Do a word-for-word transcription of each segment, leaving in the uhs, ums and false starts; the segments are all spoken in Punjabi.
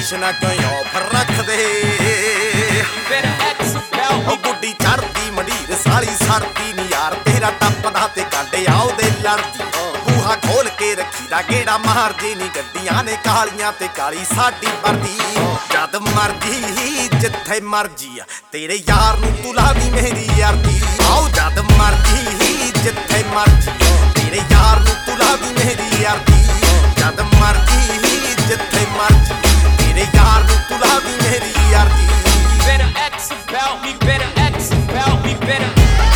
ਕੰਡੀਸ਼ਨਾਂ ਕਿਉਂ ਆਫਰ ਰੱਖਦੇ ਉਹ ਗੁੱਡੀ ਚੜਦੀ ਮੰਡੀਰ ਸਾਲੀ ਸੜਦੀ ਨੀ ਯਾਰ ਤੇਰਾ ਟੱਪਦਾ ਤੇ ਕਾਂਡੇ ਆ ਉਹਦੇ ਲੜਦੀ ਬੂਹਾ ਖੋਲ ਕੇ ਰੱਖੀ ਦਾ ਗੇੜਾ ਮਾਰਦੀ ਨੀ ਗੱਡੀਆਂ ਨੇ ਕਾਲੀਆਂ ਤੇ ਕਾਲੀ ਸਾਡੀ ਵਰਦੀ ਜਦ ਮਰਜੀ ਜਿੱਥੇ ਮਰਜੀ ਆ ਤੇਰੇ ਯਾਰ ਨੂੰ ਤੂੰ ਲਾਵੀ ਮੇਰੀ ਯਾਰਦੀ ਆਓ ਜਦ ਮਰਜੀ ਜਿੱਥੇ ਮਰਜੀ ਤੇਰੇ ਯਾਰ ਨੂੰ ਤੂੰ ਲਾਵੀ ਮੇਰੀ ਯਾਰਦੀ ਜਦ ਮਰਜੀ ਜਿੱਥੇ ਮਰਜੀ ਤੇਰੇ ਯਾਰ ਨੂੰ ਤੂੰ ਲਾਵੀ ਮੇਰੀ ਯਾਰਦੀ Better ask about me, better ask about me, better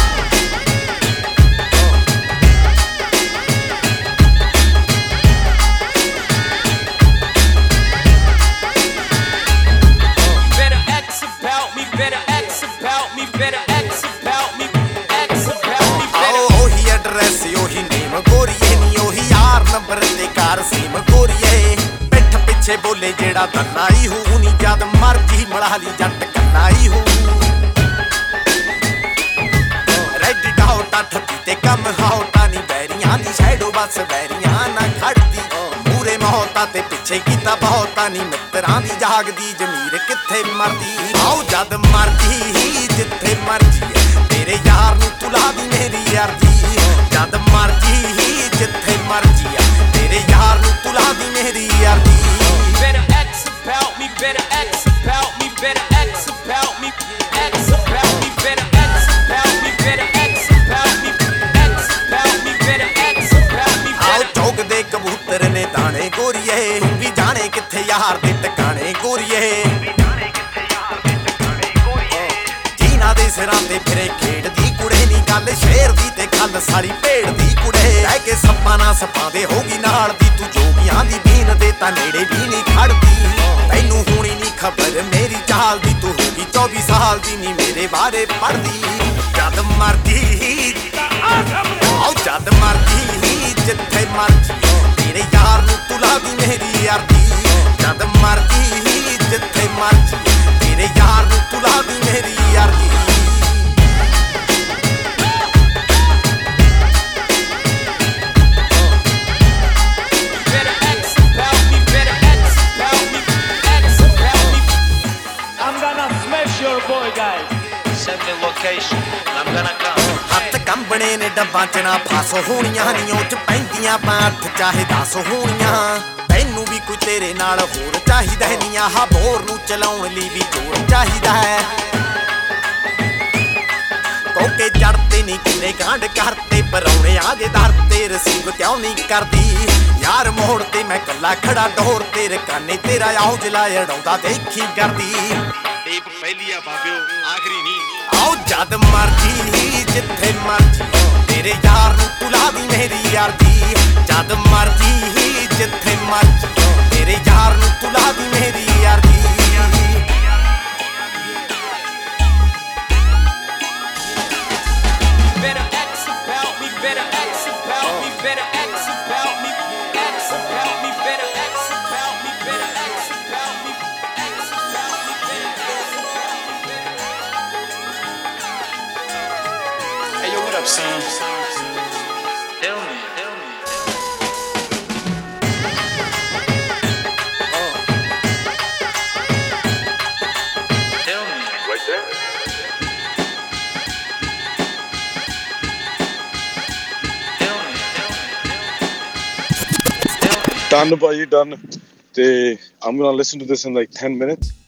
Better ask about me, better ask about me, better ask about me, ask about me, better ਉਹੀ ਐਡਰੈਸ ਉਹੀ ਨੇਮ ਗੋਰੀਏ ਨੀ ਉਹੀ ਯਾਰ ਨੰਬਰ ਤੇ ਕਾਰ ਸੀਮ ਗੋਰੀਏ ਪਿੱਠ ਪਿੱਛੇ ਬੋਲੇ ਜਿਹੜਾ ਦੰਨਾਈ ਹੂ ਨੀ ਜਦ ਮਰਜੀ ਮੜਾ ਲਈ ਜੱਟ ਕੰਨਾਈ ਹੂ ਰੈਡੀ ਡਾਉਟਾ ਠੱਪੀ ਤੇ ਕੰਮ ਹਾਉਟਾ ਨੀ ਬੈਰੀਆਂ ਦੀ ਸ਼ੈਡੋ ਬਸ ਬੈਰੀਆਂ ਨਾ ਖੜਦੀ ਮੂਰੇ ਮਹੌਤਾ ਤੇ ਪਿੱਛੇ ਕੀਤਾ ਬਹੁਤਾ ਨੀ ਮਿੱਤਰਾਂ ਦੀ ਜਾਗਦੀ ਜ਼ਮੀਰ ਕਿੱਥੇ ਮਰਦੀ ਆਓ ਜਦ ਮਰਜੀ ਜਿੱਥੇ ਮਰਜੀ ਤੇਰੇ ਯਾਰ ਨੂੰ ਤੂੰ ਲਾਵੀ ਮੇਰੀ ਯਾਰਦੀ ਜਦ ਮਰਜੀ ਜਿੱਥੇ ਮਰਜੀ ਤੇਰੇ ਯਾਰ ਨੂੰ ਤੂੰ ਲਾਵੀ ਮੇਰੀ ਯਾਰਦੀ Better ask about me, better ask about me, better ask about me, ask about me, better ask about me, better ask about me, ask about me, better ask about me, ਆਓ better ਚੌਕ ਦੇ ਕਬੂਤਰ ਨੇ ਦਾਣੇ ਗੋਰੀਏ ਤੂੰ ਵੀ ਜਾਣੇ ਕਿੱਥੇ ਯਾਰ ਦੇ ਟਿਕਾਣੇ ਗੋਰੀਏ ਜੀਨਾ ਦੇ ਸਿਰਾਂ ਤੇ ਫਿਰੇ ਖੇਡਦੀ ਕੁੜੇ ਨੀ ਗੱਲ ਸ਼ੇਰ ਦੀ ਤੇ ਖੱਲ ਸਾਰੀ ਭੇਡ ਦੀ ਕੁੜੇ ਲੈ ਕੇ ਸੱਪਾਂ ਨਾਲ ਸੱਪਾਂ ਦੇ ਹੋਗੀ ਨਾਲ ਦੀ ਤੂੰ ਜੋਗੀਆਂ ਦੀ ਬੀਨ ਦੇ ਤਾਂ ਨੇੜੇ ਵੀ ਨਹੀਂ ਖੜਦੀ ਤੈਨੂੰ ਹੋਣੀ ਨੀ ਖਬਰ ਮੇਰੀ ਚਾਲ ਦੀ ਤੂੰ ਹੋਗੀ ਚੌਵੀ ਸਾਲ ਦੀ ਨੀ ਮੇਰੇ ਬਾਰੇ ਪੜਦੀ ਜਦ ਮਰਜੀ ਆਓ ਜਦ ਮਰਜੀ ਜਿੱਥੇ ਮਰਜੀ ਤੇਰੇ ਯਾਰ ਨੂੰ ਤੂੰ ਲਾਵੀ ਮੇਰੀ ਯਾਰਦੀ ਜਦ ਮਰਜੀ ਜਿੱਥੇ ਮਰਜੀ ਤੇਰੇ ਯਾਰ ਨੂੰ ਤੂੰ ਲਾਵੀ ਮੇਰੀ ਯਾਰਦੀ better ask about me, better ask about me, ask about me. I'm gonna smash your boy, guys. Send me location, I'm gonna come. ਹੱਥ ਕੰਬਣੇ ਨੇ ਡੱਬਾਂ ਚ ਨਾ ਫਸ ਹੋਣੀਆਂ ਨੀ ਉਹ ਚ ਪੈਂਦੀਆਂ ਪਾਠ ਚਾਹੇ ਦਸ ਹੋਣੀਆਂ ਤੈਨੂੰ ਵੀ ਕੋਈ ਤੇਰੇ ਨਾਲ ਹੋਰ ਚਾਹੀਦਾ ਨੀ ਆਹ ਬੋਰ ਨੂੰ ਚਲਾਉਣ ਲਈ ਵੀ ਜੋਰ ਚਾਹੀਦਾ ਹੈ ਕੋਕੇ ਚੜਤੇ ਨੀ ਕਿੰਨੇ ਕਾਂਡ ਕਰਤੇ ਪਰੌਣੇ ਆ ਜੇ ਦਰ ਤੇ ਰਸੀਵ ਕਿਉਂ ਨਹੀਂ ਕਰਦੀ ਯਾਰ ਮੋੜ ਤੇ ਮੈਂ ਕੱਲਾ ਖੜਾ ਡੋਰ ਤੇ ਰਕਾਨੇ ਤੇਰਾ ਆਉ ਜਲਾ ਅੜਾਉਂਦਾ ਦੇਖੀ ਕਰਦੀ ਟੇਪ ਪਹਿਲੀ ਆ ਬਾਬਿਓ ਆਖਰੀ ਨਹੀਂ ਆਓ ਜਦ ਮਰਜੀ ਜਿੱਥੇ ਮਰਜੀ ਤੇਰੇ ਯਾਰ ਨੂੰ ਤੂੰ ਲਾਵੀ ਮੇਰੀ ਯਾਰਦੀ ਜਦ ਮਰਜੀ ਜਿੱਥੇ ਮਰਜੀ ਤੇਰੇ ਯਾਰ ਨੂੰ ਤੂੰ ਲਾਵੀ ਮੇਰੀ ਯਾਰਦੀ Better ask about me, better ask about me, better ask about me, ask about me, better ask about me, better ask about me, ask about me, better ask about me, better. Hey yo, what up, son? Tell me, tell me. Tell me. Right there. Tell me, tell me, tell me. Tell me. Done, ਭਾਜੀ done. ਤੇ I'm gonna listen to this in like ten minutes.